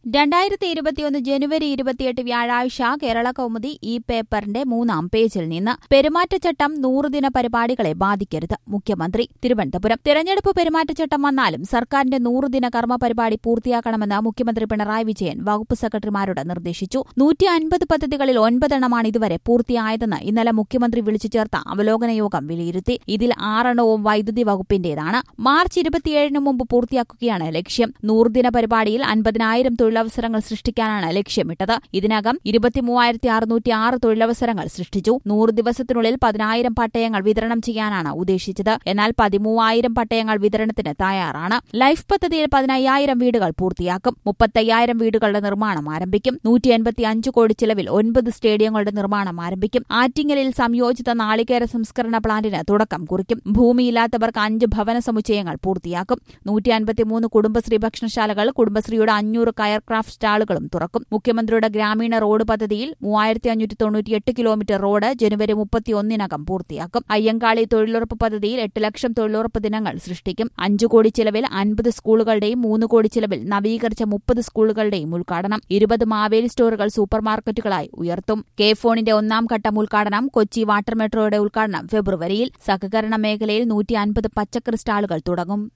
2021 ജനുവരി 28 വ്യാഴാഴ്ച കേരള കൗമുദി ഈ പേപ്പറിന്റെ 3-ാം പേജിൽ നിന്ന് പെരുമാറ്റച്ചട്ടം 100 ദിന പരിപാടികളെ ബാധിക്കരുത് മുഖ്യമന്ത്രി തിരുവനന്തപുരം. തെരഞ്ഞെടുപ്പ് പെരുമാറ്റച്ചട്ടം വന്നാലും സർക്കാരിന്റെ 100 ദിന കർമ്മ പരിപാടി പൂർത്തിയാക്കണമെന്ന് മുഖ്യമന്ത്രി പിണറായി വിജയൻ വകുപ്പ് സെക്രട്ടറിമാരോട് നിർദ്ദേശിച്ചു. 150 പദ്ധതികളിൽ 9 എണ്ണമാണ് ഇതുവരെ പൂർത്തിയായതെന്ന് ഇന്നലെ മുഖ്യമന്ത്രി വിളിച്ചു ചേർത്ത അവലോകന യോഗം വിലയിരുത്തി. ഇതിൽ 6 എണ്ണവും വൈദ്യുതി വകുപ്പിന്റേതാണ്. മാർച്ച് 27 മുമ്പ് പൂർത്തിയാക്കുകയാണ് ലക്ഷ്യം. 100 ദിന പരിപാടിയിൽ 50,000 തൊഴിലവസരങ്ങൾ സൃഷ്ടിക്കാനാണ് ലക്ഷ്യമിട്ടത്. ഇതിനകം 23,606 തൊഴിലവസരങ്ങൾ സൃഷ്ടിച്ചു. 100 ദിവസത്തിനുള്ളിൽ 10,000 പട്ടയങ്ങൾ വിതരണം ചെയ്യാനാണ് ഉദ്ദേശിച്ചത്. എന്നാൽ 13,000 പട്ടയങ്ങൾ വിതരണത്തിന് തയ്യാറാണ്. ലൈഫ് പദ്ധതിയിൽ 15,000 വീടുകൾ പൂർത്തിയാക്കും. 35,000 വീടുകളുടെ നിർമ്മാണം ആരംഭിക്കും. 185 കോടി ചിലവിൽ 9 സ്റ്റേഡിയങ്ങളുടെ നിർമ്മാണം ആരംഭിക്കും. ആറ്റിങ്ങലിൽ സംയോജിത നാളികേര സംസ്കരണ പ്ലാന്റിന് തുടക്കം കുറിക്കും. ഭൂമിയില്ലാത്തവർക്ക് 5 ഭവന സമുച്ചയങ്ങൾ പൂർത്തിയാക്കും. 153 കുടുംബശ്രീ ഭക്ഷണശാലകൾ, കുടുംബശ്രീയുടെ 500 കയർ ക്രാഫ്റ്റ് സ്റ്റാളുകളും തുറക്കും. മുഖ്യമന്ത്രിയുടെ ഗ്രാമീണ റോഡ് പദ്ധതിയിൽ 3,598 കിലോമീറ്റർ റോഡ് ജനുവരി 31 പൂർത്തിയാക്കും. അയ്യങ്കാളി തൊഴിലുറപ്പ് പദ്ധതിയിൽ 8 ലക്ഷം തൊഴിലുറപ്പ് ദിനങ്ങൾ സൃഷ്ടിക്കും. 5 കോടി ചിലവിൽ 50 സ്കൂളുകളുടെയും 3 കോടി ചിലവിൽ നവീകരിച്ച 30 സ്കൂളുകളുടെയും ഉദ്ഘാടനം. 20 മാവേലി സ്റ്റോറുകൾ സൂപ്പർമാർക്കറ്റുകളായി ഉയർത്തും. കെ ഫോണിന്റെ 1-ാം ഘട്ടം ഉദ്ഘാടനം. കൊച്ചി വാട്ടർ മെട്രോയുടെ ഉദ്ഘാടനം ഫെബ്രുവരിയിൽ. സഹകരണ മേഖലയിൽ 150 പച്ചക്കറി സ്റ്റാളുകൾ തുടങ്ങും.